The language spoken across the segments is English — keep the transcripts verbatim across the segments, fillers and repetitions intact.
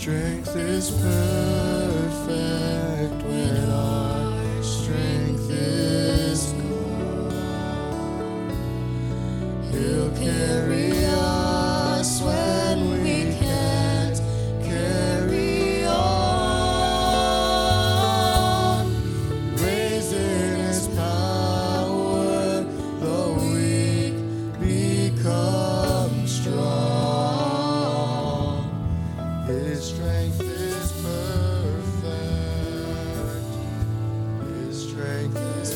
strength is perfect when our strength is gone. He'll carry us when we can't carry on. Raising His power, the weak become strong. His strength is perfect. His strength is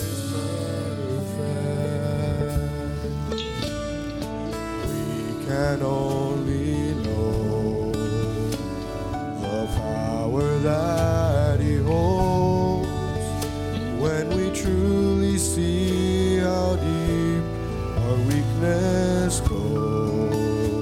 perfect. We can only know the power that He holds when we truly see how deep our weakness goes.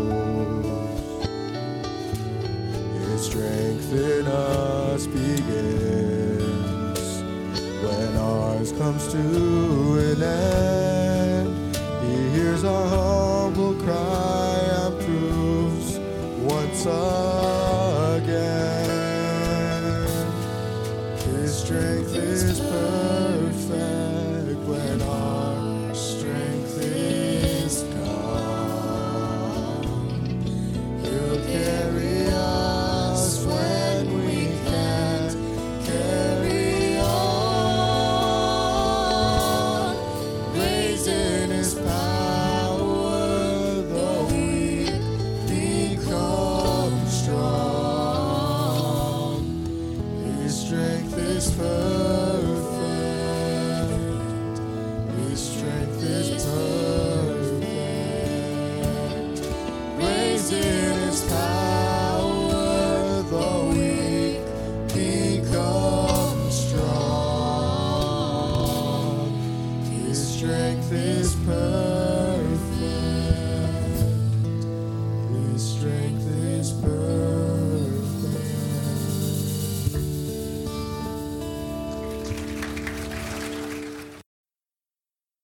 His strength in us begins when ours comes to an end. He hears our humble cry and proves once again. His strength is perfect when our strength is gone. He'll carry us when we can't carry on. Raising His power, the weak become strong. His strength is perfect. His strength is perfect. Raising His power, the weak become strong. His strength is perfect.